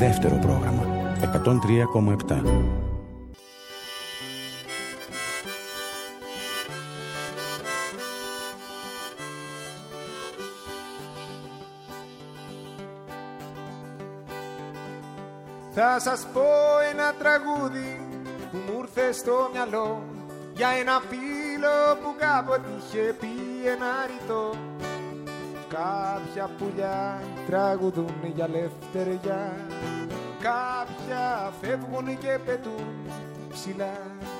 Δεύτερο πρόγραμμα 103,7. Θα σας πω ένα τραγούδι που μου ήρθε στο μυαλό, για ένα φίλο που κάποτε είχε πει ένα ρητό. Κάποια πουλιά τραγουδούν για ελευθεριά, κάποια φεύγουν και πετούν ψηλά.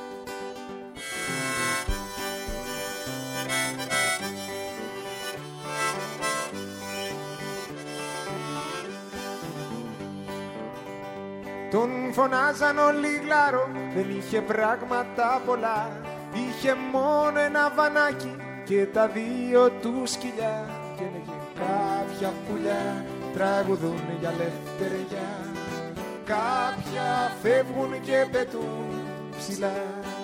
Τον φωνάζαν όλοι γλάρο, δεν είχε πράγματα πολλά. Είχε μόνο ένα βανάκι και τα δύο του σκυλιά. Και έλεγε κάποια πουλιά τραγουδούν για ελευθεριά, κάποια φεύγουν και πετούν ψηλά.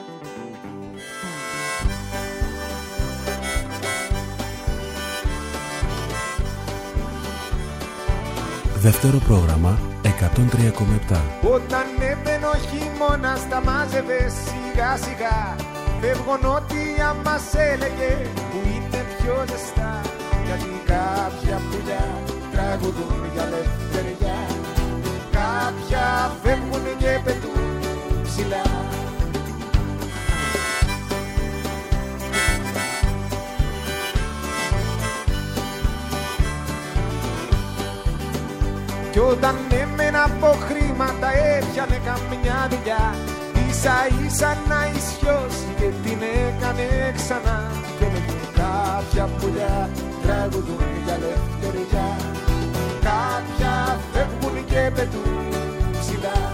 Δεύτερο πρόγραμμα 103,7. Όταν έμπαινε ο χειμώνας τα μάζευε σιγά σιγά. Φεύγουν ό,τι μας έλεγε που είναι πιο ζεστά. Γιατί κάποια πουλιά τραγουδούν για ελευθεριά, κάποια φεύγουν και πετούν ψηλά. Κι όταν έμενα από χρήματα έπιανε καμιά δουλειά, ίσα ίσα να ισιώσει και την έκανε ξανά. Και έλεγε κάποια πουλιά τραγουδούν για ελευθεριά, κάποια φεύγουν και πετούν ψηλά.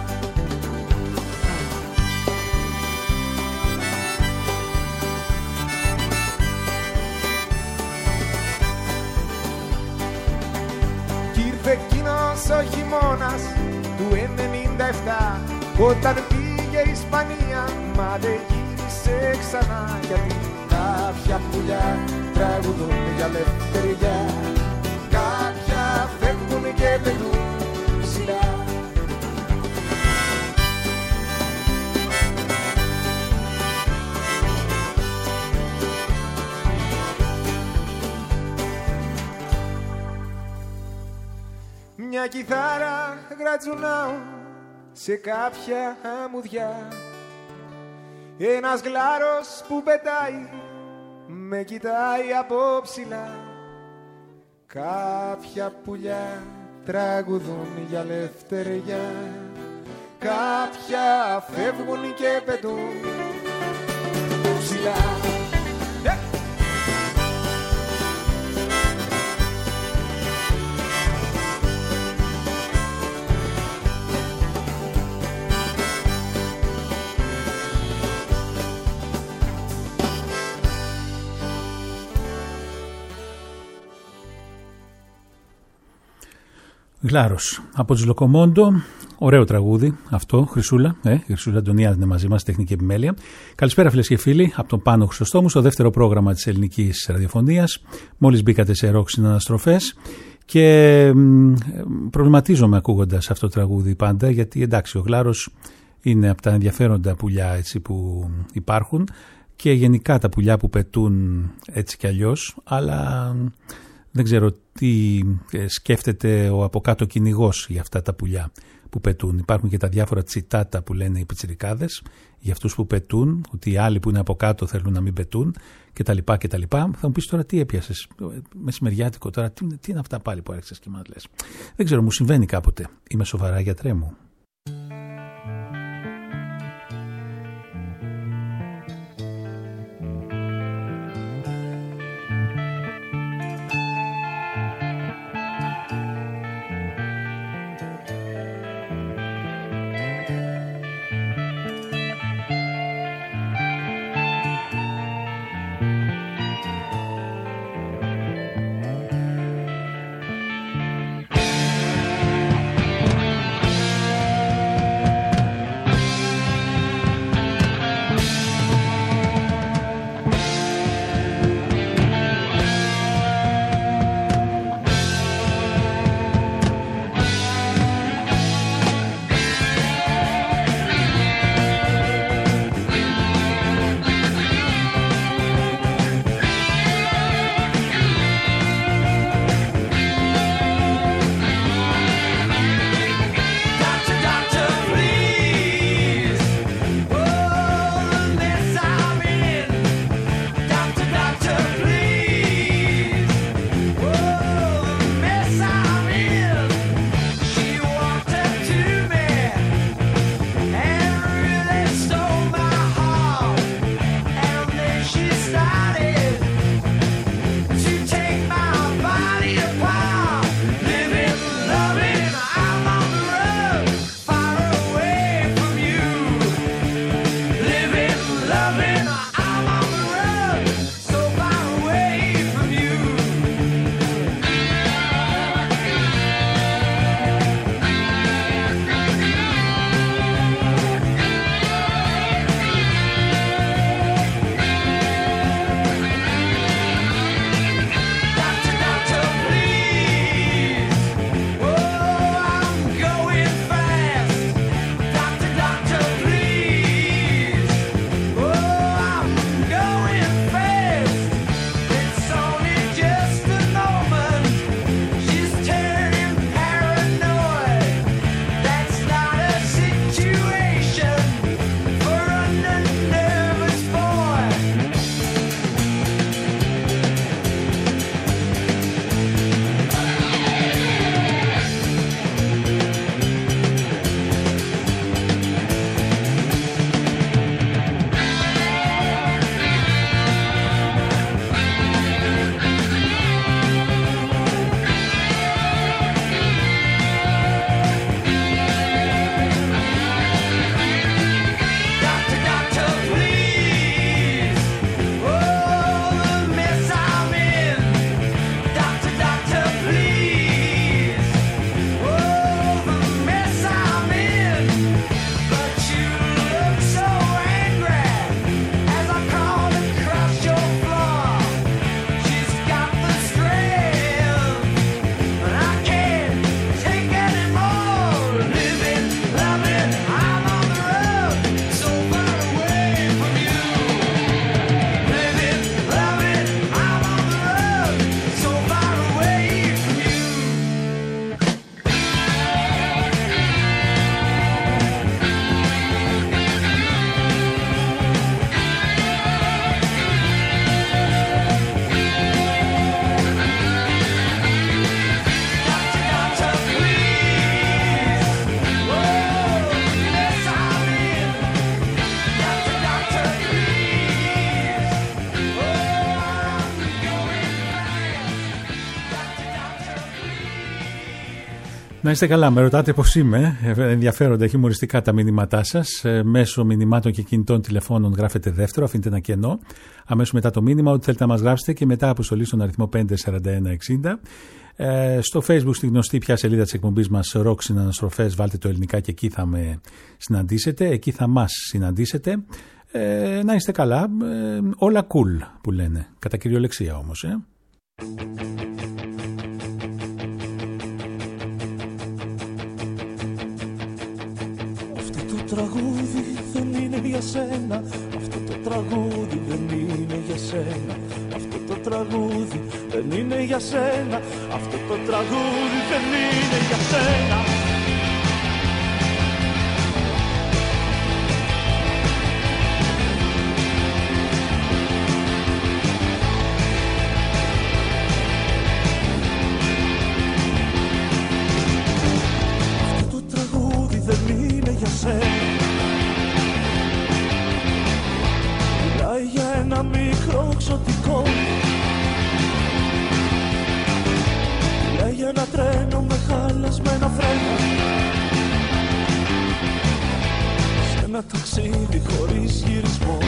Κι ήρθε εκείνος ο χειμώνας του 97, όταν πήγε η Ισπανία μα δεν γύρισε ξανά. Γιατί κάποια πουλιά τραγουδούν για ελευθεριά, κάποια φεύγουν και πετούν ψηλά. Μια κιθάρα γρατζουνάω σε κάποια αμμουδιά, ένας γλάρος που πετάει με κοιτάει από ψηλά. Κάποια πουλιά τραγουδούν για ελευθεριά, κάποια φεύγουν και πετούν ψηλά. Γλάρος από τους Λοκομόντο, ωραίο τραγούδι αυτό, Χρυσούλα, Χρυσούλα Αντωνιάδη είναι μαζί μας, τεχνική επιμέλεια. Καλησπέρα φίλες και φίλοι, από τον Πάνο Χρυσοστόμου στο δεύτερο πρόγραμμα της ελληνικής ραδιοφωνίας. Μόλις μπήκατε σε ροκ συναναστροφές και προβληματίζομαι ακούγοντας αυτό το τραγούδι πάντα, γιατί εντάξει ο Γλάρος είναι από τα ενδιαφέροντα πουλιά έτσι, που υπάρχουν και γενικά τα πουλιά που πετούν έτσι κι αλλιώς, αλλά δεν ξέρω τι σκέφτεται ο από κάτω κυνηγός για αυτά τα πουλιά που πετούν. Υπάρχουν και τα διάφορα τσιτάτα που λένε οι πιτσιρικάδες για αυτούς που πετούν, ότι οι άλλοι που είναι από κάτω θέλουν να μην πετούν κτλ. Θα μου πεις τώρα τι έπιασες, μεσημεριάτικο τώρα, τι είναι αυτά πάλι που άρχισες και μας λες. Δεν ξέρω, μου συμβαίνει κάποτε. Είμαι σοβαρά, γιατρέ μου. Να είστε καλά, με ρωτάτε πώς είμαι. Ενδιαφέροντα, χιουμοριστικά τα μηνύματά σας. Μέσω μηνυμάτων και κινητών τηλεφώνων γράφετε δεύτερο, αφήνετε ένα κενό. Αμέσως μετά το μήνυμα, ό,τι θέλετε να μας γράψετε και μετά αποστολή στον αριθμό 54160. Στο Facebook, στη γνωστή πια σελίδα της εκπομπής μας, Rock Συναναστροφές, βάλτε το ελληνικά και εκεί θα με συναντήσετε. Εκεί θα μας συναντήσετε. Να είστε καλά. Όλα cool που λένε. Κατά κυριολεξία όμως. Τραγούδι δεν είναι για σένα. Αυτό το τραγούδι δεν είναι για σένα. Αυτό το τραγούδι δεν είναι για σένα. Αυτό το τραγούδι δεν είναι για σένα. Αυτό το τραγούδι δεν είναι για σένα. Για ένα μικρό ξωτικό, για ένα τρένο με χαλασμένα φρένα, σε ένα ταξίδι χωρίς γυρισμό.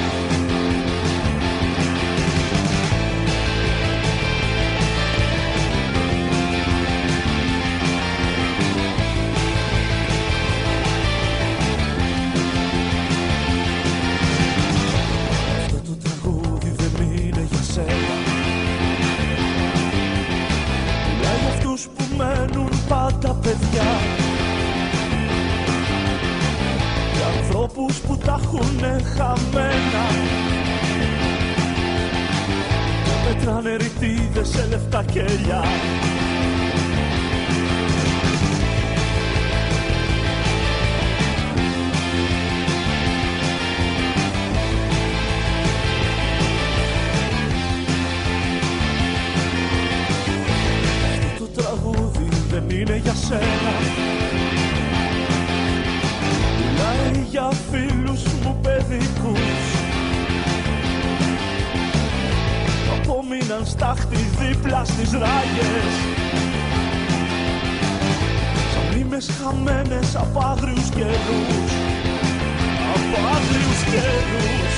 Πάντα παιδιά, για ανθρώπους που τα έχουνε χαμένα και μετράνε ρητίδες σε λεφτά κελιά. Είναι για σένα. Μιλάει για φίλους μου παιδικούς που απόμειναν στάχτη δίπλα στις ράγες, σαν μνήμες χαμένες από άγριους καιρούς, από άγριους καιρούς.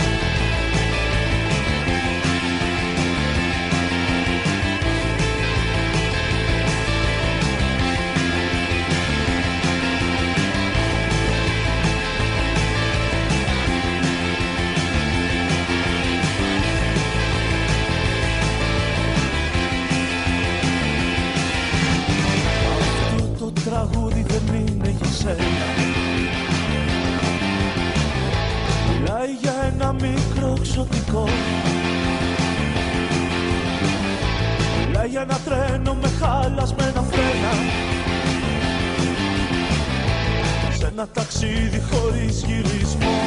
Τραγούδι δεν είναι για σένα. Μιλάει για ένα μικρό ξωτικό, μιλάει για ένα τρένο με χαλασμένα φρένα, σε ένα ταξίδι χωρίς γυρισμό.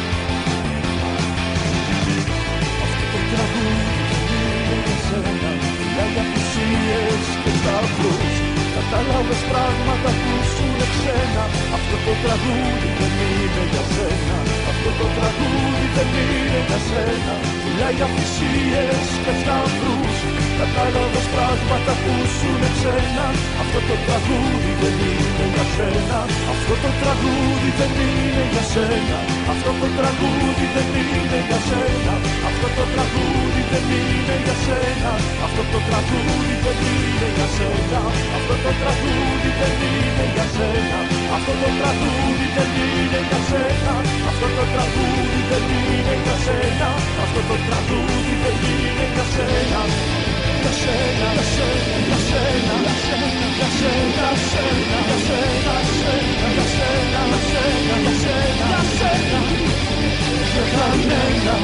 Αυτό το τραγούδι δεν είναι για σένα. Μιλάει για θυσίες και σταυρούς, κατάλαβες πράγματα που σου είναι ξένα. Αυτό το τραγούδι δεν είναι για σένα. Αυτό το τραγούδι δεν είναι για σένα. Μιλάει για θυσίες και σταυρούς, κατάλαβες πράγματα που σου είναι ξένα. Αυτό το τραγούδι δεν είναι για σένα. Αυτό το τραγούδι δεν είναι για σένα. Αυτό το τραγούδι δεν είναι για σένα. Αυτό το τραγούδι δεν είναι για σένα. Αυτό το τραγούδι δεν είναι για σένα. Αυτό το τραγούδι δεν είναι για σένα. Αυτό το τραγούδι δεν είναι για σένα. Αυτό το τραγούδι δεν είναι για σένα. Αυτό το τραγούδι δεν είναι για σένα. Για σένα, για σένα, για σένα, για σένα, για σένα, για σένα, για σένα, για σένα, για σένα, για σένα, για κανένα.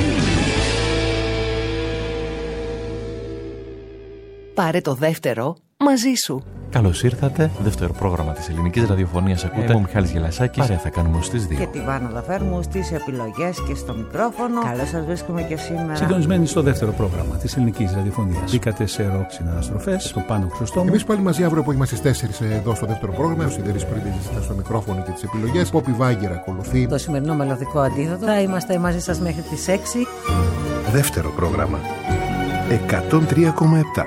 Πάρε το δεύτερο μαζί σου. Καλώς ήρθατε. Δεύτερο πρόγραμμα της ελληνικής ραδιοφωνίας ακούτε. Εγώ Μιχάλης Γελασάκης. Παρέα θα κάνουμε στις 2. Και τη Βάνα Δαφέρμου στις επιλογές και στο μικρόφωνο. Καλώς σας βρίσκουμε και σήμερα. Συντονισμένοι στο δεύτερο πρόγραμμα της ελληνικής ραδιοφωνίας. Μπήκατε σε ροκ συναναστροφές, στο Πάνο Χρυσοστόμου. Εμείς πάλι μαζί αύριο απόγευμα στις 4 εδώ στο δεύτερο πρόγραμμα. Ο Σιδερής Πρίτης ήταν στο μικρόφωνο και τις επιλογές. Πόπι Βάγκερ ακολουθεί. Το σημερινό μελωδικό αντίδοτο. Θα είμαστε μαζί σας μέχρι τις 6. Δεύτερο πρόγραμμα 103,7.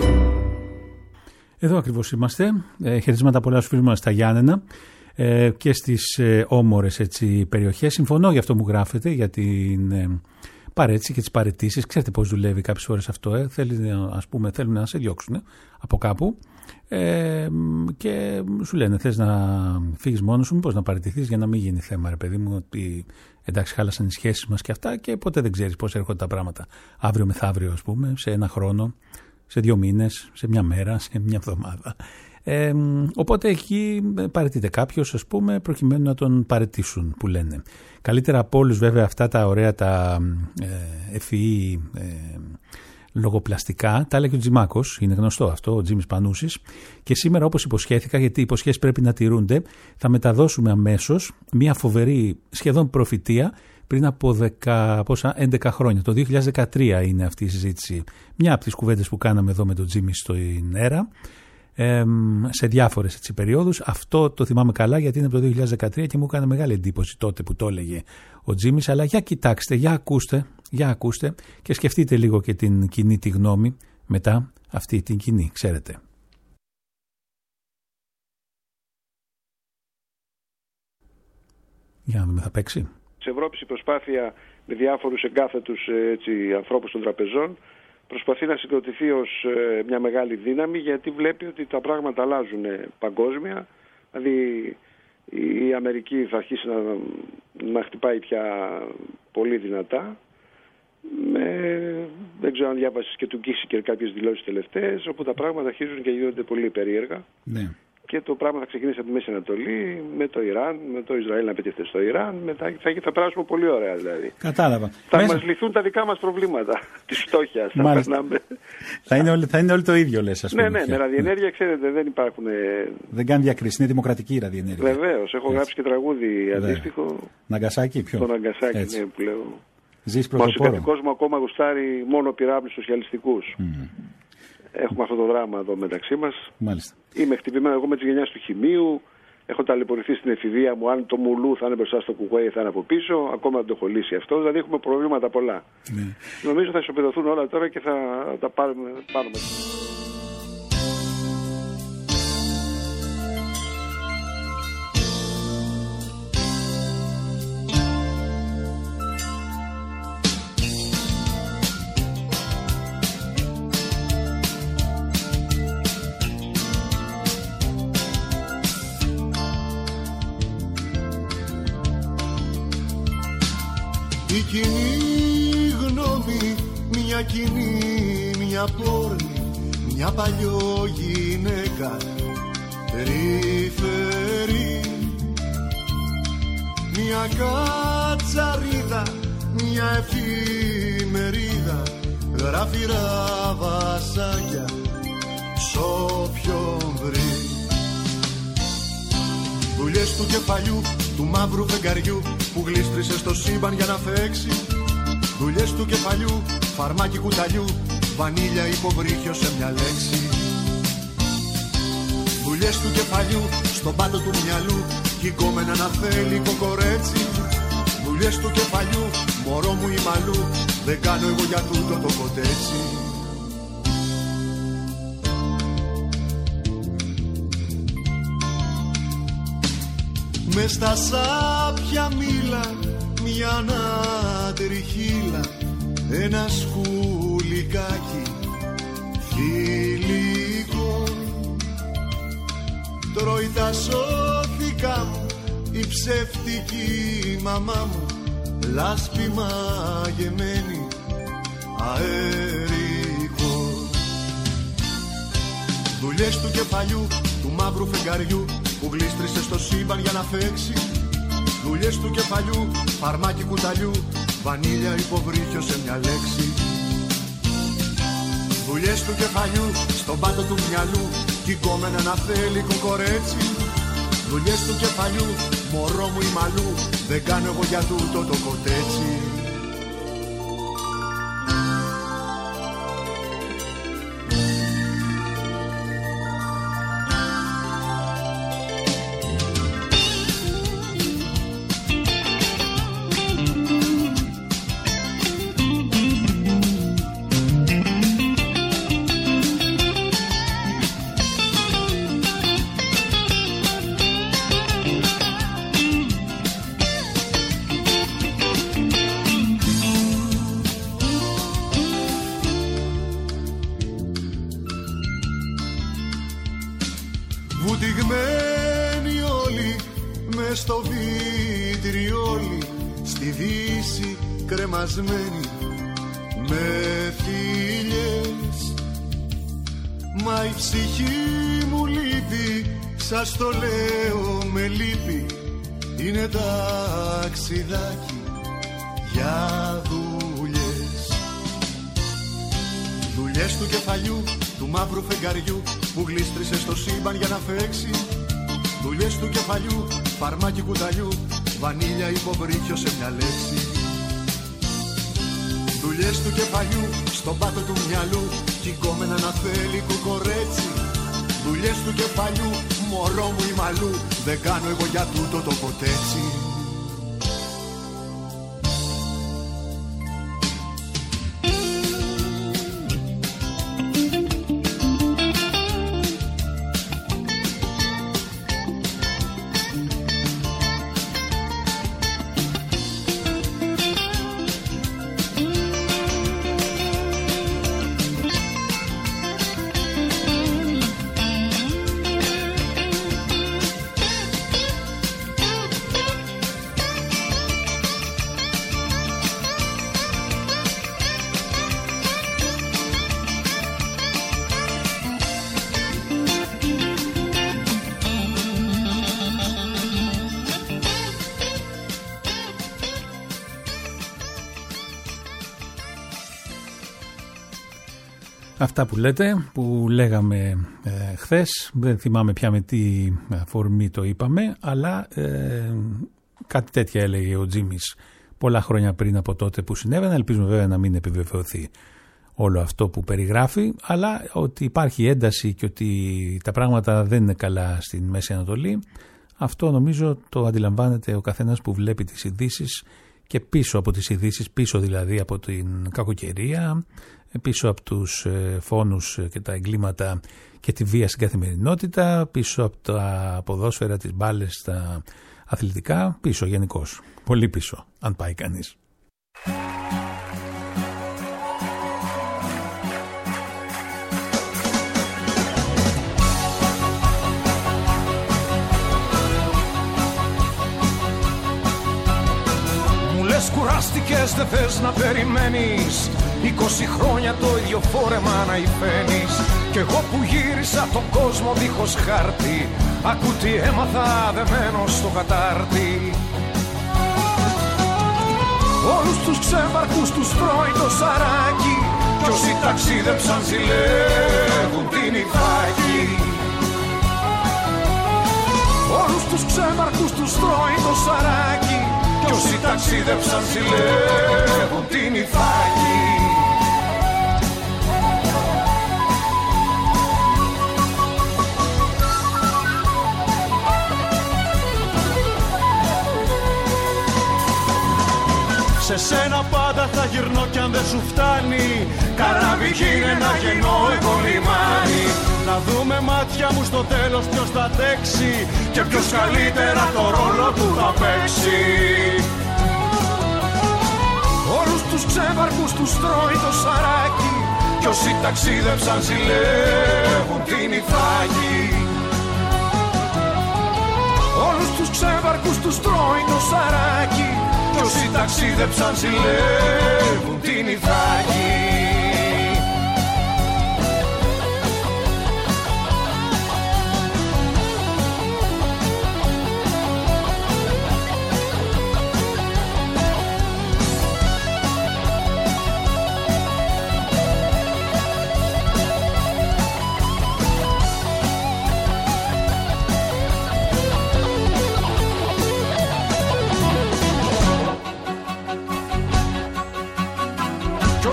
Εδώ ακριβώς είμαστε. Χαιρετίσματα πολλά στους φίλους μας στα Γιάννενα και στις όμορες περιοχές. Συμφωνώ για αυτό που γράφετε, για την παρέτηση και τις παρετήσεις. Ξέρετε πώς δουλεύει κάποιες φορές αυτό. Θέλουν να σε διώξουν από κάπου και σου λένε θες να φύγεις μόνος σου, μήπως να παραιτηθείς για να μην γίνει θέμα, ρε παιδί μου, ότι εντάξει χάλασαν οι σχέσεις μας και αυτά και ποτέ δεν ξέρεις πώς έρχονται τα πράγματα. Αύριο μεθαύριο, ας πούμε, σε ένα χρόνο, σε 2 μήνες, σε 1 μέρα, σε 1 εβδομάδα. Οπότε εκεί παραιτείται κάποιος, ας πούμε, προκειμένου να τον παραιτήσουν, που λένε. Καλύτερα από όλους βέβαια αυτά τα ωραία τα ευφυή λογοπλαστικά, τα έλεγε ο Τζιμάκος, είναι γνωστό αυτό, ο Τζίμις Πανούσης. Και σήμερα, όπως υποσχέθηκα, γιατί οι υποσχέσεις πρέπει να τηρούνται, θα μεταδώσουμε αμέσως μια φοβερή σχεδόν προφητεία πριν από 11 χρόνια. Το 2013 είναι αυτή η συζήτηση. Μια από τις κουβέντες που κάναμε εδώ με τον Τζίμι στην ΕΡΑ, σε διάφορες περιόδους. Αυτό το θυμάμαι καλά γιατί είναι από το 2013 και μου έκανε μεγάλη εντύπωση τότε που το έλεγε ο Τζίμις. Αλλά για κοιτάξτε, για ακούστε και σκεφτείτε λίγο και την κοινή τη γνώμη μετά αυτή την κοινή, ξέρετε. Για να δούμε, θα παίξει. Της Ευρώπης η προσπάθεια με διάφορους εγκάθετους ανθρώπους των τραπεζών προσπαθεί να συγκροτηθεί ως μια μεγάλη δύναμη, γιατί βλέπει ότι τα πράγματα αλλάζουν παγκόσμια. Δηλαδή η Αμερική θα αρχίσει να χτυπάει πια πολύ δυνατά. Δεν ξέρω αν διάβασες και του Κίσικερ κάποιες δηλώσεις τελευταίες, όπου τα πράγματα αρχίζουν και γίνονται πολύ περίεργα. Ναι. Και το πράγμα θα ξεκινήσει από τη Μέση Ανατολή, με το Ιράν, με το Ισραήλ να πετύχει στο Ιράν. Μετά θα περάσουμε πολύ ωραία δηλαδή. Κατάλαβα. Θα μας λυθούν τα δικά μας προβλήματα της φτώχειας. Θα είναι όλοι το ίδιο, λες, ας πούμε. Ναι, με ραδιενέργεια, ξέρετε, δεν υπάρχουν. Δεν κάνει διακρίση, είναι δημοκρατική η ραδιενέργεια. Βεβαίως, έχω γράψει και τραγούδι αντίστοιχο. Ναγκασάκι, ποιο? Το Ναγκασάκι, ναι, που λέω. Ζεις πρωτοπόρο. Μας ο κόσμο ακόμα γουστάρει μόνο πυράβλους σοσιαλιστικούς. Έχουμε αυτό το δράμα εδώ μεταξύ μας. Μάλιστα. Είμαι χτυπημένο εγώ με τις γενιάς του χημείου. Έχω ταλαιπωρηθεί στην εφηβεία μου. Αν το μουλού θα είναι μπροστά στο κουκουέ, θα είναι από πίσω. Ακόμα δεν το έχω λύσει αυτό. Δηλαδή έχουμε προβλήματα πολλά. Ναι. Νομίζω θα ισοπεδωθούν όλα τώρα και θα τα πάρουμε. Η κοινή γνώμη, μια κοινή, μια πόρνη, μια παλιό γυναίκα τρυφερή, μια κατσαρίδα, μια εφημερίδα, γράφειρα βασάκια σ' όποιον βρει. Δουλειές του κεφαλιού, του μαύρου φεγγαριού που γλίστρισε στο σύμπαν για να φέξει. Δουλειές του κεφαλιού, φαρμάκι κουταλιού, βανίλια υποβρύχιο σε μια λέξη. Δουλειές του κεφαλιού, στον πάτο του μυαλού, κι κόμενα να θέλει κοκορέτσι. Δουλειές του κεφαλιού, μωρό μου η μαλλού, δεν κάνω εγώ για τούτο το κοτέτσι. Μες στα σάπια μήλα, μια ανατριχύλα, ένα σκουλικάκι φιλικό. Τρώει τα σώθηκα μου η ψεύτικη μαμά μου, λάσπη μαγεμένη αερικό. Δουλειές του κεφαλιού, του μαύρου φεγγαριού που γλίστρισε στο σύμπαν για να φέξει. Δουλειές του κεφαλιού, φαρμάκι κουταλιού, βανίλια υποβρύχιο σε μια λέξη. Δουλειές του κεφαλιού στον πάτο του μυαλού κι η κόμενα να θέλει κοκορέτσι. Δουλειές του κεφαλιού, μωρό μου η μαλλού, δεν κάνω εγώ για τούτο το κοτέτσι. Βουτυγμένοι όλοι μες στο βιτριόλι, στη δύση κρεμασμένοι με θηλιές. Μα η ψυχή μου λείπει, σας το λέω με λύπη, είναι ταξιδάκι για δουλειές. Δουλειές του κεφαλιού, του μαύρου φεγγαριού που γλίστρισε στο σύμπαν για να φέξει. Δουλειές του κεφαλιού, φαρμάκι κουταλιού, βανίλια υποβρύχιο σε μια λέξη. Δουλειές του κεφαλιού, στον πάτο του μυαλού κι η κόμενα να θέλει κοκορέτσι. Δουλειές του κεφαλιού, μωρό μου η μαλλού, δεν κάνω εγώ για τούτο το ποτέτσι. Αυτά που λέτε, που λέγαμε χθες, δεν θυμάμαι πια με τι αφορμή το είπαμε, αλλά κάτι τέτοια έλεγε ο Τζίμις πολλά χρόνια πριν από τότε που συνέβαινε. Ελπίζουμε βέβαια να μην επιβεβαιωθεί όλο αυτό που περιγράφει, αλλά ότι υπάρχει ένταση και ότι τα πράγματα δεν είναι καλά στην Μέση Ανατολή, αυτό νομίζω το αντιλαμβάνεται ο καθένας που βλέπει τις ειδήσεις και πίσω από τις ειδήσεις, πίσω δηλαδή από την κακοκαιρία, πίσω από τους φόνους και τα εγκλήματα και τη βία στην καθημερινότητα, πίσω από τα ποδόσφαιρα, τις μπάλες, τα αθλητικά, πίσω γενικώς, πολύ πίσω αν πάει κανείς. Κουράστηκες, δεν θες να περιμένεις 20 χρόνια το ίδιο φόρεμα να υφαίνεις. Κι εγώ που γύρισα τον κόσμο δίχως χάρτη, ακού τι έμαθα δεμένος στο κατάρτι. Όλους τους ξέμαρκους τους τρώει το σαράκι, κι όσοι ταξίδεψαν ζηλεύουν την Ιθάκη. Όλους τους ξέμαρκους τους τρώει το σαράκι, κι όσοι ταξίδεψαν ζηλεύουν την Ιθάκη. Σε σένα πάντα θα γυρνώ κι αν δεν σου φτάνει, καράβι γίνε να γεννώ εγώ λιμάνι. Να δούμε μάτια μου στο τέλος ποιος θα αντέξει και ποιος καλύτερα το ρόλο του θα παίξει. Όλους τους ξέμαρκους τους τρώει το σαράκι, κι όσοι ταξίδεψαν ζηλεύουν την Ιθάκη. Όλους τους ξέμαρκους τους τρώει το σαράκι, κι όσοι ταξίδεψαν ζηλεύουν την Ιθάκη.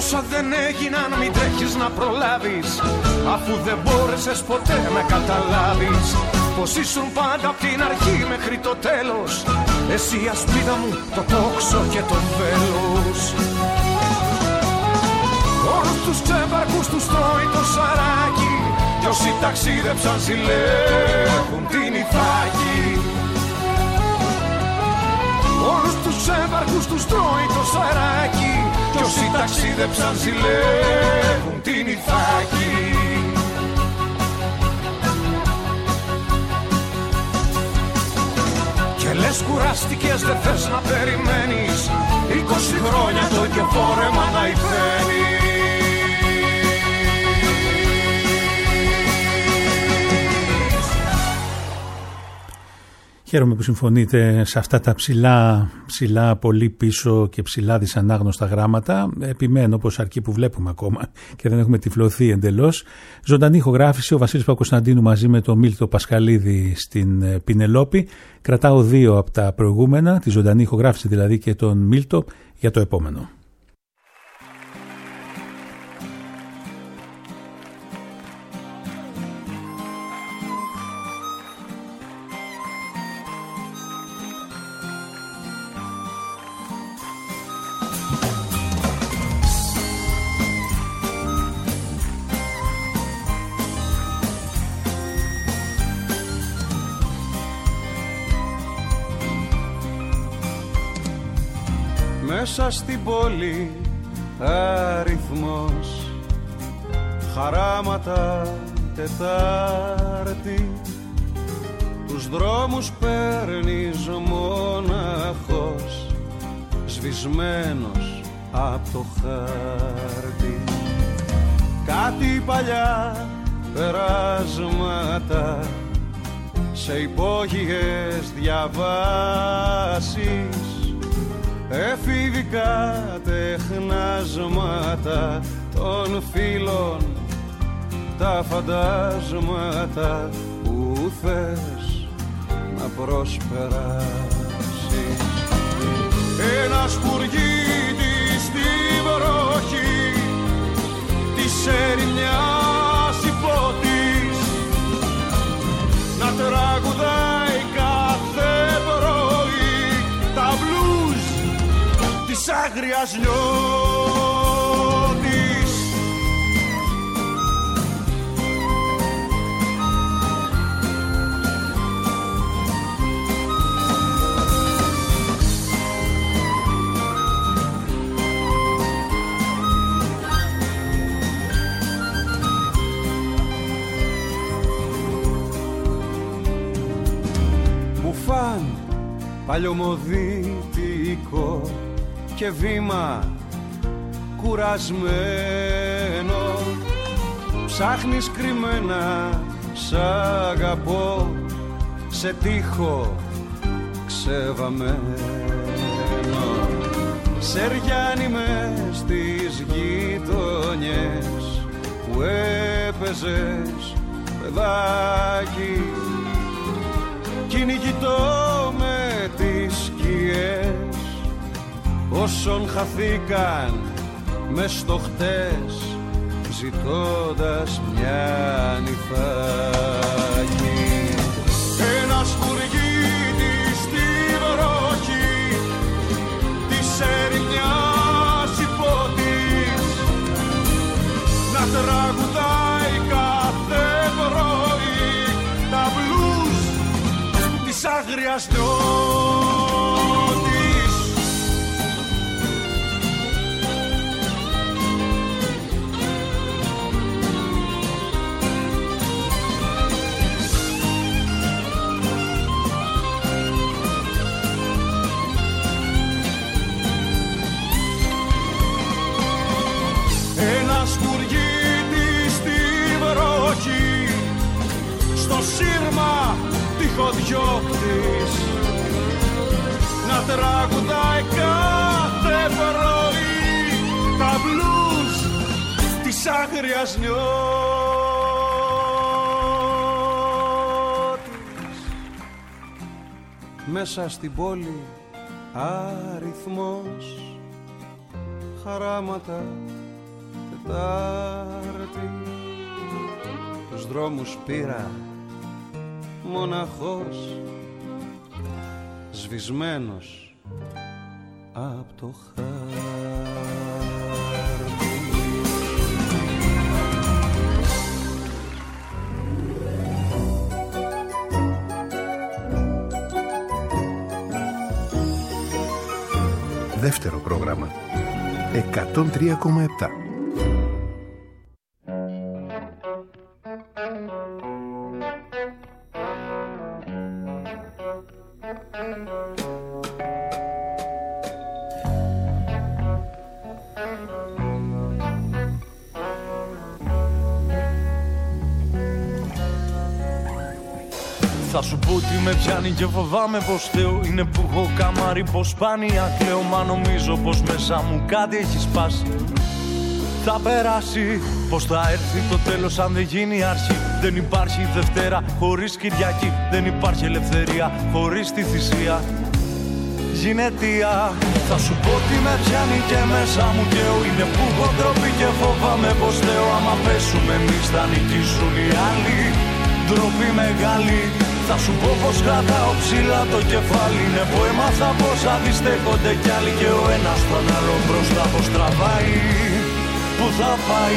όσα δεν έγιναν μην τρέχεις να προλάβεις, αφού δεν μπόρεσες ποτέ να καταλάβεις πως ήσουν πάντα απ' την αρχή μέχρι το τέλος, εσύ η ασπίδα μου, το τόξο και το βέλος. Όλους τους ξέμπαρκους τους τρώει το σαράκι, κι όσοι ταξίδεψαν ζηλεύουν την Ιθάκη. Όλους τους ξέμπαρκους τους τρώει το σαράκι, κι όσοι ταξίδεψαν ζηλεύουν την Ιθάκη. Και λες κουράστηκες, δεν θες να περιμένεις 20 χρόνια το ίδιο φόρεμα να υφαίνεις. Χαίρομαι που συμφωνείτε σε αυτά τα ψηλά πολύ πίσω και ψηλά δυσανάγνωστα γράμματα. Επιμένω πως αρκεί που βλέπουμε ακόμα και δεν έχουμε τυφλωθεί εντελώς. Ζωντανή ηχογράφηση ο Βασίλης Παπακοσταντίνου μαζί με τον Μίλτο Πασχαλίδη στην Πινελόπη. Κρατάω 2 από τα προηγούμενα, τη ζωντανή ηχογράφηση δηλαδή και τον Μίλτο, για το επόμενο. Μέσα στην πόλη αριθμός, χαράματα Τετάρτη, τους δρόμους παίρνεις μοναχός, σβησμένος απ' το χάρτη. Κάτι παλιά περάσματα σε υπόγειες διαβάσεις, εφηβικά τεχνάσματα των φίλων, τα φαντάσματα που θες να προσπεράσεις. Ένα σπουργίτη στη βροχή της ερημιάς υπότης να τραγουδάει κάθε πρωί τα μπλουζ της άγριας νιώτης. Μπουφάν παλιωμοδίτικο και βήμα κουρασμένο, ψάχνεις κρυμμένα σ' αγαπώ σε τοίχο ξεβαμένο. Σεριάνι μες στις γειτονιές που έπαιζες παιδάκι, κυνηγητό με τις σκιές όσων χαθήκαν μες στο χτες, ζητώντας μια νυφάκι. Ένα σπουργίτη στη βροχή της ερημιάς υπότης να τραγουδάει κάθε πρωί τα μπλουζ της άγριας νιώτης. Ένα σπουργίτη στη βροχή στο σύρμα τυχοδιώκτης να τραγουδάει κάθε πρωί τα μπλουζ της άγριας νιώτης. Μέσα στην πόλη αριθμός, χαράματα Τετάρτη τους δρόμους πήρα μοναχός, σβησμένος απ' το χάρτη. Δεύτερο πρόγραμμα 103,7. Θα σου πω τι με πιάνει και φοβάμαι πως θέω. Είναι που έχω καμάρι πως σπάνια κλαίω. Μα νομίζω πως μέσα μου κάτι έχει σπάσει. Θα περάσει, πως θα έρθει το τέλος αν δεν γίνει αρχή. Δεν υπάρχει Δευτέρα χωρίς Κυριακή. Δεν υπάρχει ελευθερία χωρίς τη θυσία. Γυναιτία. Θα σου πω τι με πιάνει και μέσα μου καίω. Είναι που έχω ντροπή και φοβάμαι πως θέω. Άμα πέσουμε εμείς θα νικήσουν οι άλλοι. Ντροπή μεγάλη. Θα σου πω πως κρατάω ψηλά το κεφάλι. Είναι που έμαθα πως αντιστέκονται κι άλλοι. Και ο ένας τον άλλο μπροστά πως τραβάει. Που θα πάει.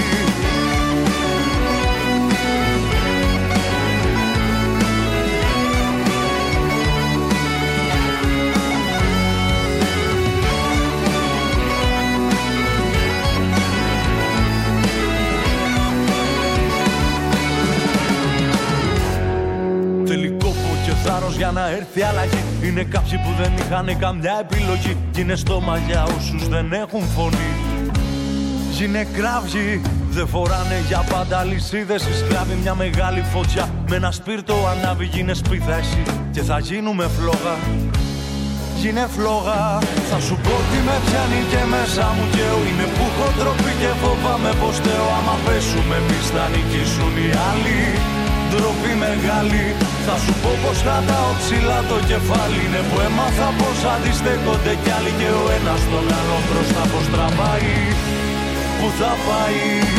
Για να έρθει αλλαγή. Είναι κάποιοι που δεν είχαν καμιά επιλογή. Κι είναι στόμα για όσους δεν έχουν φωνή. Γίνε κραύγοι, δεν φοράνε για πάντα αλυσίδες. Οι σκλάβοι μια μεγάλη φωτιά. Με ένα σπίρτο ανάβει, γίνε σπίθα εσύ. Και θα γίνουμε φλόγα. Γίνε φλόγα. Θα σου πω τι με πιάνει και μέσα μου καίω. Είναι που έχω ντροπή και φοβάμαι πως θέω. Άμα πέσουμε εμείς θα νικήσουν οι άλλοι. Ντροπή μεγάλη. Θα σου πω πως κρατάω ψηλά το κεφάλι. Είναι που έμαθα πως αντιστέκονται κι άλλοι. Και ο ένας τον άλλο μπροστά πως τραβάει. Που θα πάει.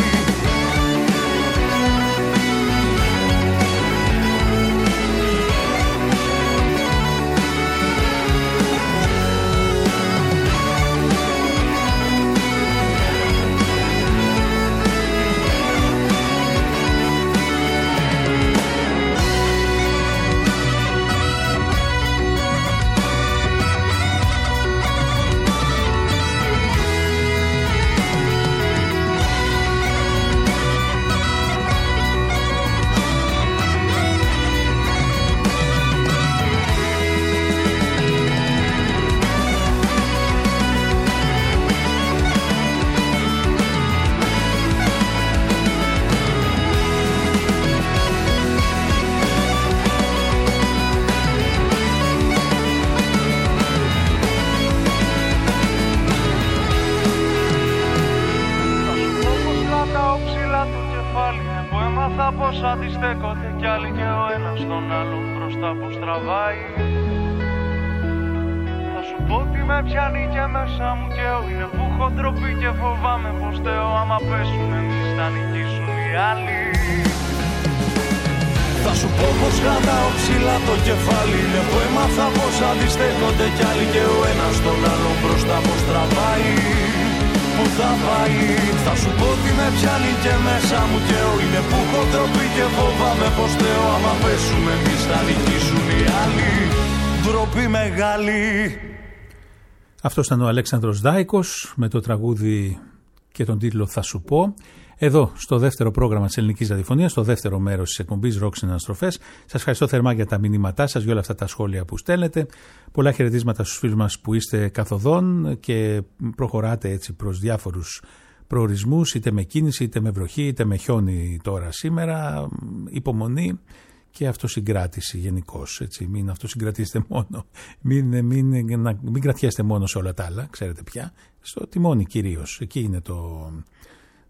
Αντιστέκονται κι άλλοι και ο ένας τον άλλον μπροστά πως τραβάει. Θα σου πω τι με πιάνει και μέσα μου καίω. Είναι που έχω ντροπή και φοβάμαι πως θέω. Άμα πέσουν εμείς θα νικήσουν οι άλλοι. Θα σου πω πως κρατάω ψηλά το κεφάλι. Είναι που έμαθα πως αντιστέκονται κι άλλοι και ο ένας τον άλλον μπροστά πως τραβάει. Που θα πάει. Θα σου πω τι με πιάνει και μέσα μου καίω. Είναι που έχω ντροπή και φοβάμαι πως θέω. Άμα πέσουμε εμείς θα νικήσουν οι άλλοι. Ντροπή μεγάλη. Αυτός ήταν ο Αλέξανδρος Δάικος με το τραγούδι και τον τίτλο «Θα σου πω». Εδώ στο δεύτερο πρόγραμμα της Ελληνικής Ραδιοφωνίας, στο δεύτερο μέρος της εκπομπής Rock Συναναστροφές. Σας ευχαριστώ θερμά για τα μηνύματά σας, για όλα αυτά τα σχόλια που στέλνετε. Πολλά χαιρετίσματα στους φίλους μας που είστε καθοδόν και προχωράτε έτσι προς διάφορους προορισμούς, είτε με κίνηση, είτε με βροχή, είτε με χιόνι τώρα σήμερα. Υπομονή και αυτοσυγκράτηση γενικώς. Μην αυτοσυγκρατήσετε μόνο. Μην κρατιέστε μόνο σε όλα τα άλλα, ξέρετε πια. Στο τιμόνι κυρίως. Εκεί είναι το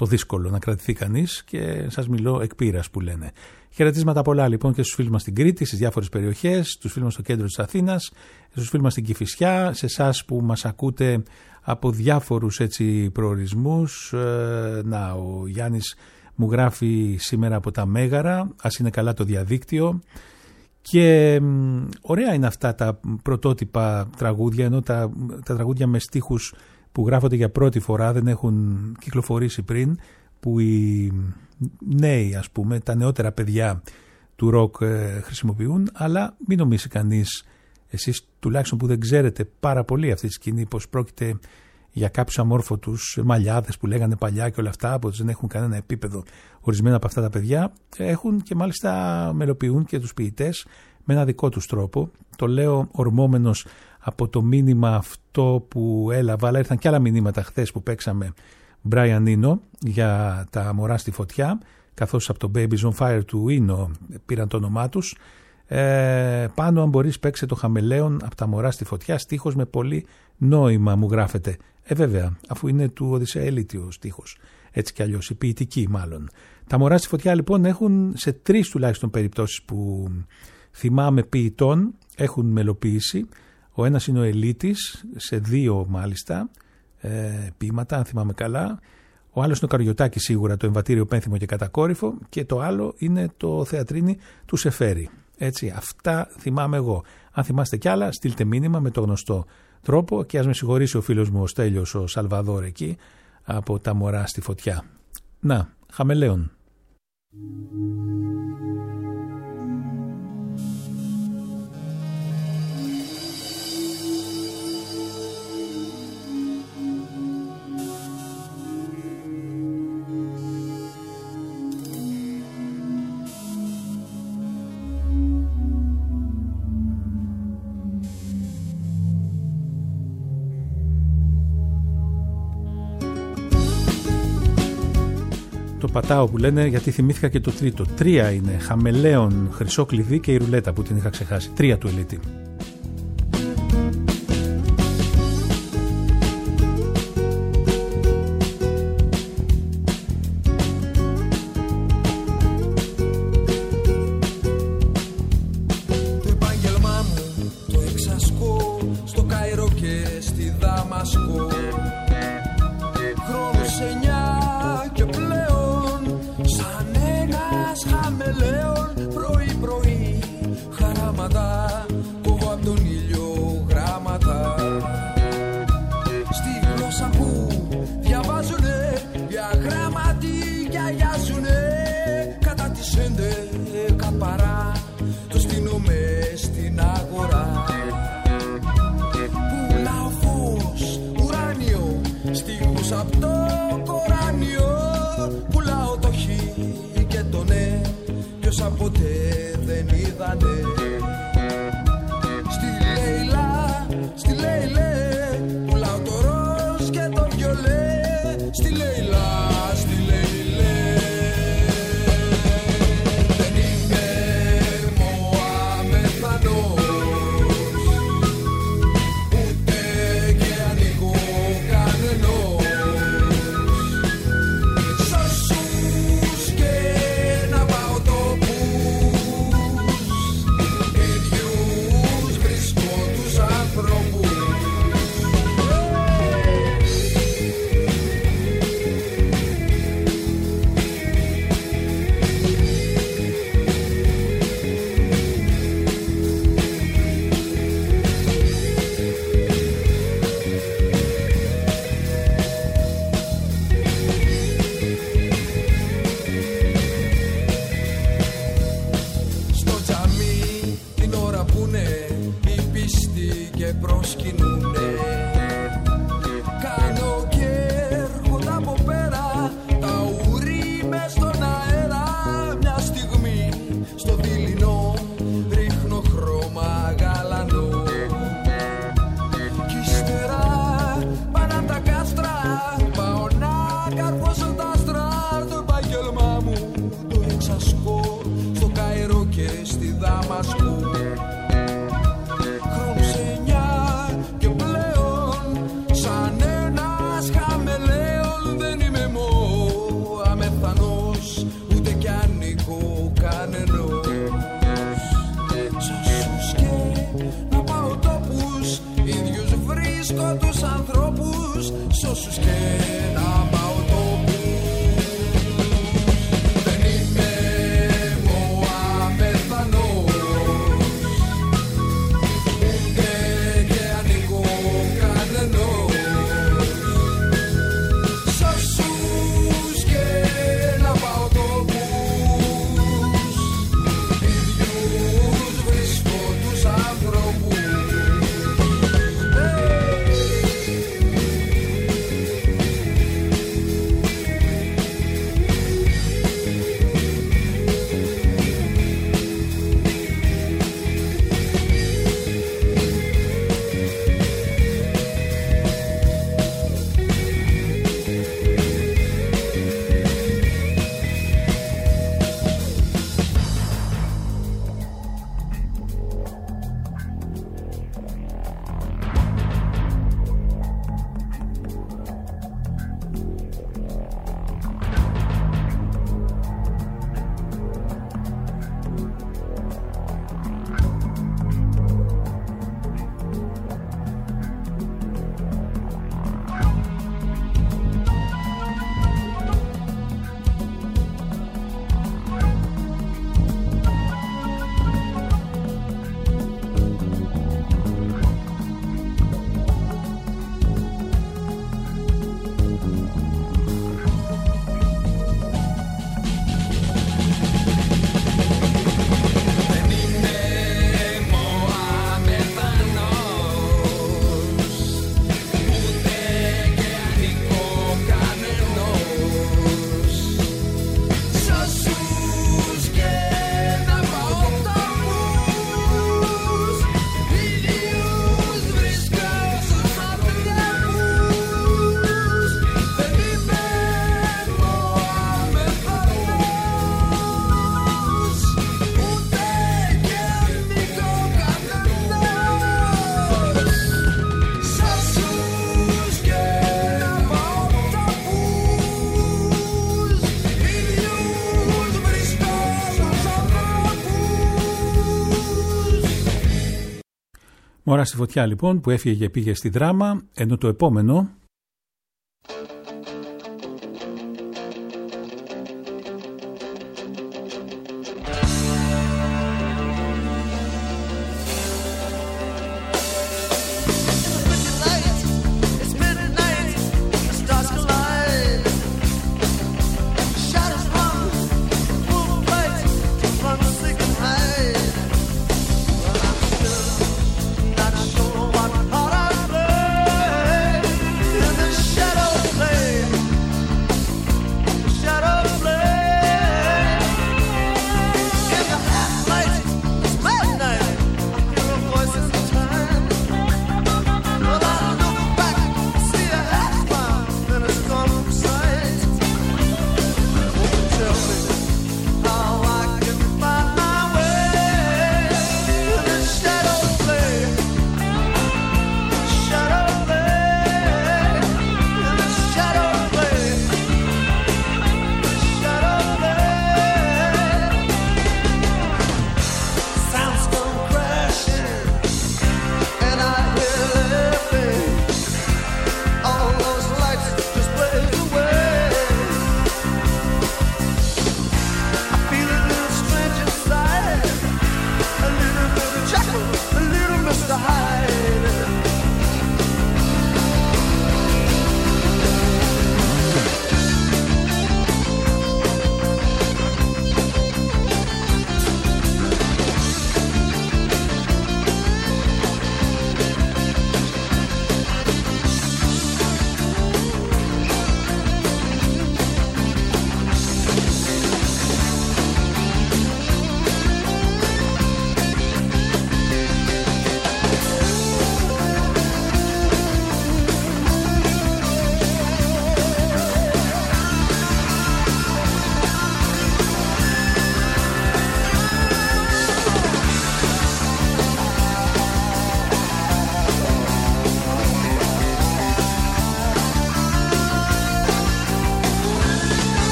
το δύσκολο να κρατηθεί κανείς, και σας μιλώ εκ πείρας που λένε. Χαιρετίσματα πολλά λοιπόν και στους φίλους μας στην Κρήτη, στις διάφορες περιοχές, στους φίλους μας στο κέντρο της Αθήνας, στους φίλους μας στην Κηφισιά, σε εσάς που μας ακούτε από διάφορους έτσι προορισμούς. Ο Γιάννης μου γράφει σήμερα από τα Μέγαρα, ας είναι καλά το διαδίκτυο. Και ωραία είναι αυτά τα πρωτότυπα τραγούδια, ενώ τα τραγούδια με στίχους που γράφονται για πρώτη φορά, δεν έχουν κυκλοφορήσει πριν, που οι νέοι, ας πούμε, τα νεότερα παιδιά του ροκ χρησιμοποιούν. Αλλά μην νομίσει κανείς, εσείς τουλάχιστον που δεν ξέρετε πάρα πολύ αυτή τη σκηνή, πως πρόκειται για κάποιους αμόρφωτους μαλλιάδες που λέγανε παλιά και όλα αυτά, που δεν έχουν κανένα επίπεδο. Ορισμένα από αυτά τα παιδιά έχουν και μάλιστα μελοποιούν και τους ποιητές με ένα δικό τους τρόπο. Το λέω ορμόμενος από το μήνυμα αυτό που έλαβα, αλλά ήρθαν και άλλα μηνύματα χθες που παίξαμε Brian Eno για τα μωρά στη φωτιά, καθώς από το Babies on Fire του Eno πήραν το όνομά τους. Πάνω, αν μπορείς, παίξε το Χαμελέον από τα μωρά στη φωτιά, στίχος με πολύ νόημα, μου γράφεται. Βέβαια, αφού είναι του Οδυσσέα Ελίτη ο στίχος, έτσι κι αλλιώς, η ποιητική μάλλον. Τα μωρά στη φωτιά λοιπόν έχουν σε 3 τουλάχιστον περιπτώσεις που θυμάμαι ποιητών, έχουν μελοποιήσει. Ο ένας είναι ο Ελίτης, σε 2 μάλιστα ποίηματα, αν θυμάμαι καλά. Ο άλλος είναι ο Καρογιωτάκης σίγουρα, το Εμβατήριο Πένθυμο και Κατακόρυφο, και το άλλο είναι το Θεατρίνι του Σεφέρη. Έτσι, αυτά θυμάμαι εγώ. Αν θυμάστε κι άλλα, στείλτε μήνυμα με το γνωστό τρόπο, και ας με συγχωρήσει ο φίλος μου ο Στέλιος ο Σαλβαδόρ εκεί από τα μωρά στη φωτιά. Να, Χαμελέον. Το πατάω που λένε, γιατί θυμήθηκα και το τρίτο. 3 είναι, Χαμελέον, Χρυσό κλειδί και η ρουλέτα που την είχα ξεχάσει. 3 του Ελίτη. Το επάγγελμά μου το εξασκώ στο Καϊρό και στη Δαμασκό. Χρόνους 9 και πλέον, σαν ένας χαμελέον, πρωί-πρωί χαράματα, κόβω απ' τον ήλιο γράμματα. Στη γλώσσα που διαβάζουνε, διαγράμματι κι αγιάζουνε, κατά τις 11 παρά, το στείνω μες στην αγορά. Πουλάω φως, ουράνιο, στίχους απ' το Κοράνιο, πουλάω το χ και το ναι, ποιος σαν ποτέ δεν είδανε. Στη Λέιλε, πουλάω το ροζ και το βιολέ, στη Λέιλα, στη Λέιλε. Δεν είμαι Μωαμεθανός, ούτε και ανοίγω κανενός. Σ' και να πάω τόπους, ίδιους βρίσκω τους ανθρώπους. Στο τζαμί την ώρα που είναι οι πίστοι και προσκυνούνε, κάνω και έρχονται από πέρα τα ουρί μες στον αέρα. Μια στιγμή στο δειλινό ρίχνω χρώμα γαλανό, κι ύστερα πάνε τα κάστρα, πάω να καρφώσω τα άστρα. Το επάγγελμά μου το εξασκώ στο Καϊρό και στη Δαμασκό. Χρόνους 9 και πλέον, Ώρα στη φωτιά λοιπόν που έφυγε και πήγε στη Δράμα, ενώ το επόμενο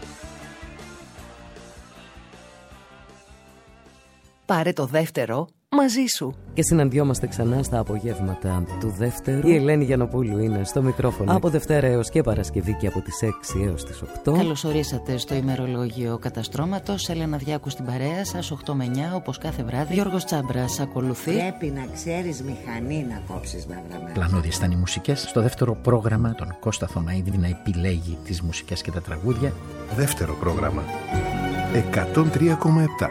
Πάρε το δεύτερο μαζί σου. Και συναντιόμαστε ξανά στα απογεύματα του δεύτερου. Η Ελένη Γιαννοπούλου είναι στο μικρόφωνο από Δευτέρα έως και Παρασκευή και από τις 6 έως τις 8. Καλώς ορίσατε στο ημερολόγιο Καταστρώματος. Έλενα Διάκου στην παρέα σας, 8 με 9 όπως κάθε βράδυ. Γιώργος Τσάμπρας ακολουθεί. Πρέπει να ξέρεις μηχανή να κόψεις μαύρα μέρα. Πλανώδιες ήταν οι μουσικές. Στο δεύτερο πρόγραμμα τον Κώστα Θωμαίδη να επιλέγει τις μουσικές και τα τραγούδια. Δεύτερο πρόγραμμα 103,7.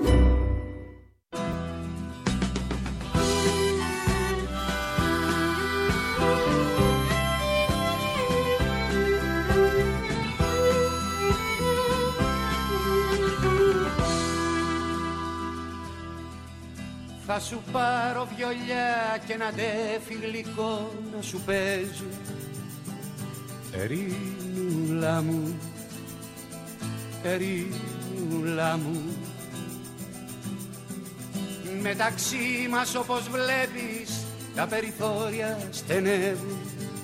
Θα σου πάρω βιολιά και ένα ντέφι γλυκό να σου παίζω. Ερήνουλα μου, ερήνουλα μου, μεταξύ μας όπως βλέπεις τα περιθώρια στενεύουν.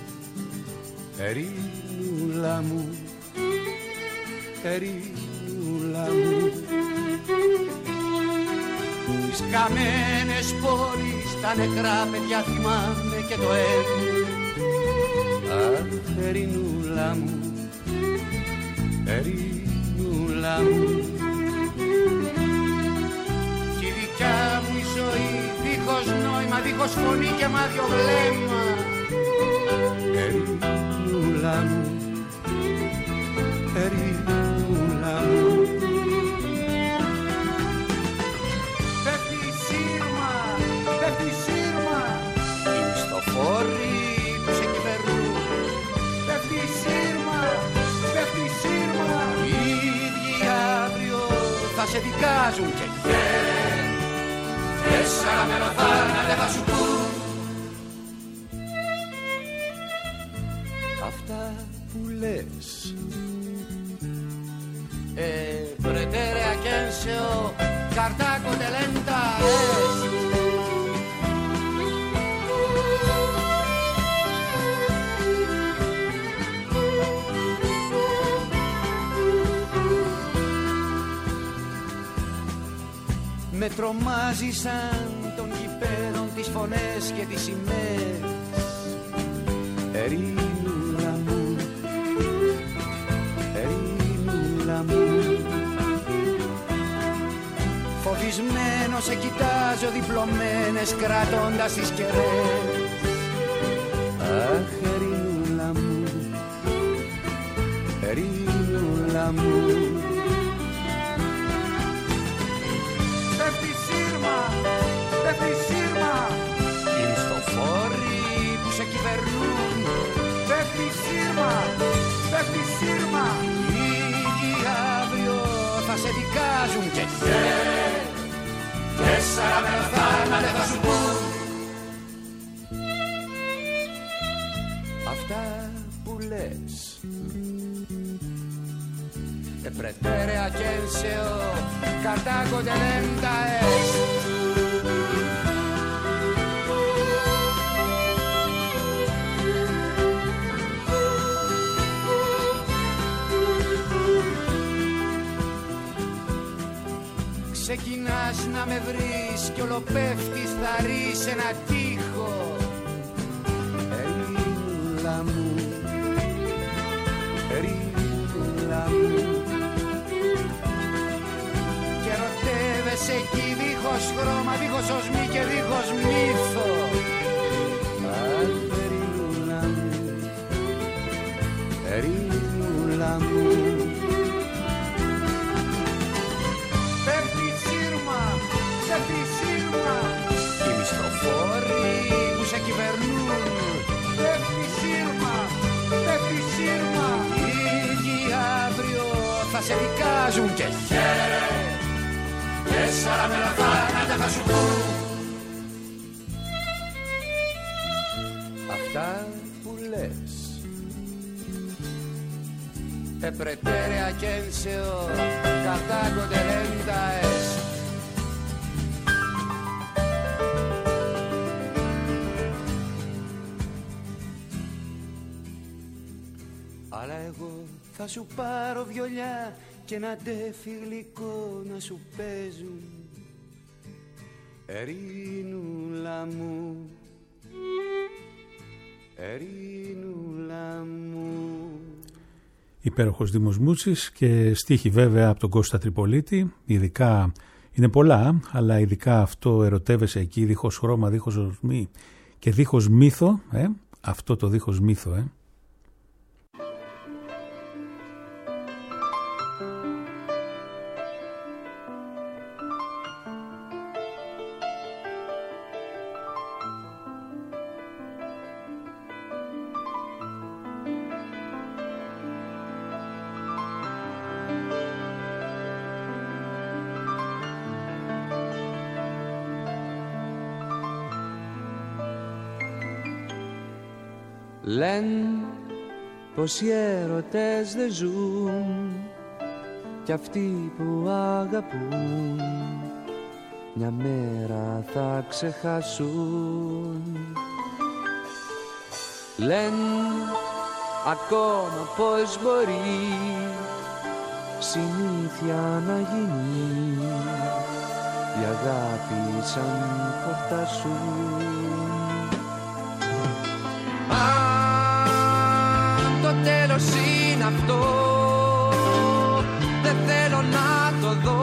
Ερήνουλα μου, ερήνουλα μου, τις καμένες πόλεις, τα νεκρά παιδιά θυμάμαι και το έργο. Αχ, ερηνούλα μου, ερηνούλα μου, κι η δικιά μου η ζωή δίχως νόημα, δίχως φωνή και μάδιο βλέμμα. Ερηνούλα μου, ερηνούλα μου, που σε κυβερνούν. Πέφτει σύρμα, πέφτει σύρμα. Οι ίδιοι αύριο θα σε δικάζουν και τέσσερα μεροφάνα δεν θα σου πούν. Αυτά που λες pretere a Kenseo, Cartago de lenta es. Με τρομάζει σαν των γηπέδων τις φωνές και τις σημαίες. Ερήνουλα μου, ερήνουλα μου, φοβισμένο σε κοιτάζω διπλωμένες κρατώντας τις κεραίες. Αχ, ερήνουλα μου, ερήνουλα μου, πέφτει σύρμα, πέφτει σύρμα. Οι μισθοφόροι που σε κυβερνούν. Πέφτει σύρμα, πέφτει σύρμα. Οι ίδιοι αύριο θα σε δικάζουν και τέσσερα μεροφάνα δεν θα σου πούν. Αυτά που λες pretere a Kenseo, Cartago de lenta es. Ξεκινάς να με βρεις κι ολοπέφτεις θα ρεις ένα τείχο. Ερήνουλα μου, ερήνουλα μου, και ερωτεύεσαι εκεί δίχως χρώμα, δίχως οσμή και δίχως μύθο. Αχ, ερήνουλα μου, ερήνουλα μου, πέφτει σύρμα, πέφτει σύρμα. Οι μισθοφόροι που σε κυβερνούν. Πέφτει σύρμα, πέφτει σύρμα. Οι ίδιοι αύριο θα σε δικάζουν και χαίρε. Τέσσερα μεροφάνα δεν θα σου πούν. Αυτά που λες pretere a Kenseo, Cartago de lenta es. Αλλά εγώ θα σου πάρω βιολιά και ένα ντέφι γλυκό να σου παίζουν. Ερήνουλα μου, ερήνουλα μου. Υπέροχος Δήμος Μούτσης και στίχοι βέβαια από τον Κώστα Τριπολίτη. Ειδικά είναι πολλά, αλλά ειδικά αυτό ερωτεύεσαι εκεί, δίχως χρώμα, δίχως ορμή και δίχως μύθο. Αυτό το δίχως μύθο. Λένε πως οι έρωτες δεν ζουν κι αυτοί που αγαπούν μια μέρα θα ξεχάσουν. Λένε ακόμα πως μπορεί συνήθεια να γίνει η αγάπη σαν χορτάσουν. Το τέλος είναι αυτό, δεν θέλω να το δω,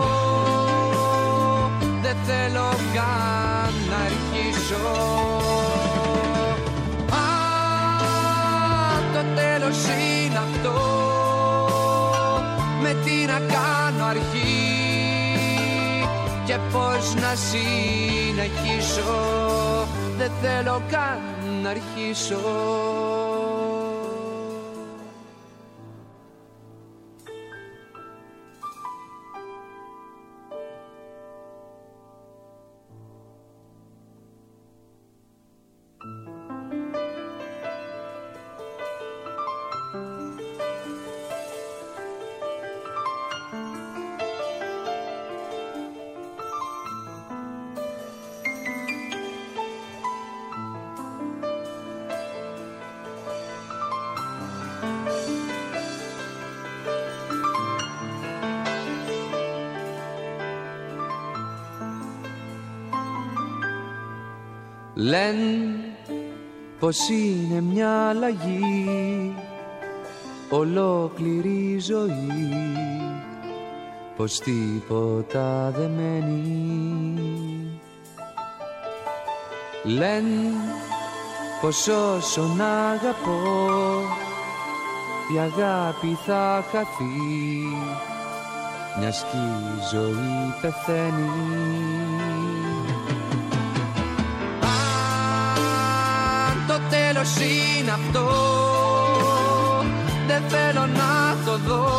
δεν θέλω καν να αρχίσω. Το τέλος είναι αυτό, με τι να κάνω αρχή και πώς να συνεχίσω, δεν θέλω καν να αρχίσω. Λένε πως είναι μια αλλαγή ολόκληρη ζωή, πως τίποτα δεν μένει. Λένε πως όσον αγαπώ η αγάπη θα χαθεί, μιας κι η ζωή πεθαίνει. Τέλος είναι αυτό, δεν θέλω να το δω,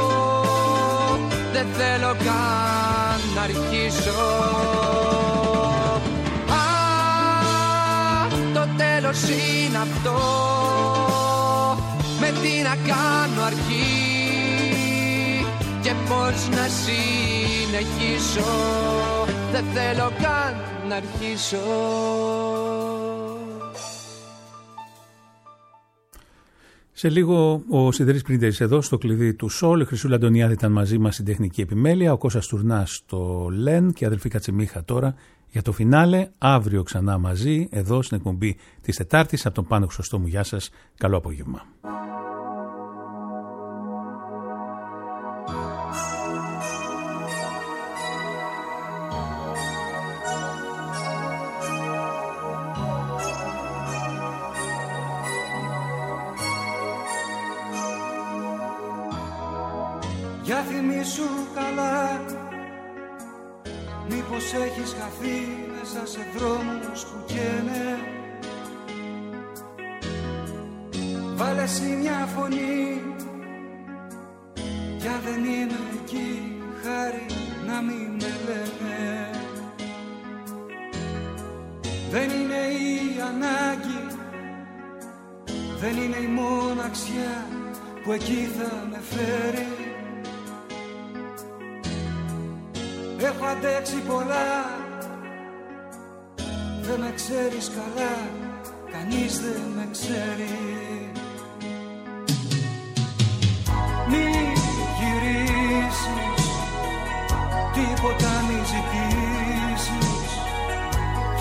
δεν θέλω καν να αρχίσω. Το τέλος είναι αυτό, με τι να κάνω αρχή και πώς να συνεχίσω, δεν θέλω καν να αρχίσω. Σε λίγο ο Σιδερής Πρίντεζης εδώ στο κλειδί του Σόλ. Η Χρυσούλα Αντωνιάδη ήταν μαζί μας στην τεχνική επιμέλεια. Ο Κώστας Τουρνάς στο Λεν και η αδελφή Κατσιμίχα τώρα για το φινάλε. Αύριο ξανά μαζί εδώ στην εκπομπή της Τετάρτης από τον Πάνο Χρυσοστόμου. Γεια σας. Καλό απόγευμα. Για θυμήσου καλά, μήπως έχεις χαθεί μέσα σε δρόμους που καίνε. Βάλε εσύ μια φωνή, κι αν δεν είμαι εκεί, χάρη να μην με λένε. Δεν είναι η ανάγκη, δεν είναι η μοναξιά που εκεί θα με φέρει. Έχω αντέξει πολλά, δεν με ξέρεις καλά, κανείς δεν με ξέρει. Μη γυρίσεις, τίποτα μη ζητήσεις,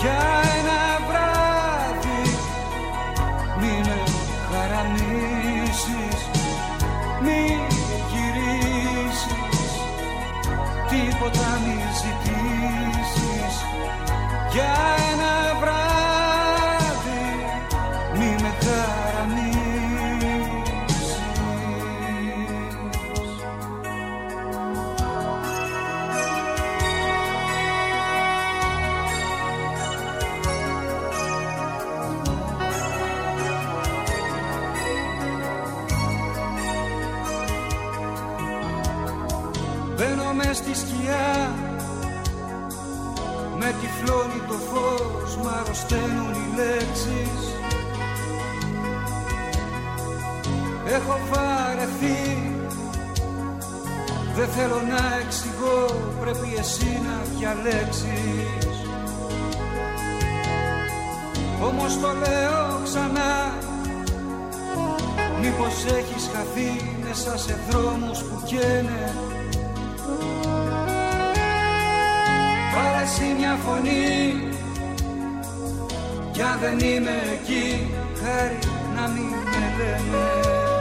Για ένα βράδυ μη με χαραμίσεις, μη γυρίσεις, τίποτα μη ζητήσεις. Για ένα βράδυ μη με χαραμίσεις. Μπαίνω μες στη σκιά, με τυφλώνει το φως, μ' αρρωσταίνουν οι λέξεις. Έχω βαρεθεί, δεν θέλω να εξηγώ, πρέπει εσύ να διαλέξεις. Όμως το λέω ξανά, μήπως έχεις χαθεί μέσα σε δρόμους που καίνε. Πάρε εσύ μια φωνή, κι αν δεν είμαι εκεί, χάρη να μην με λένε.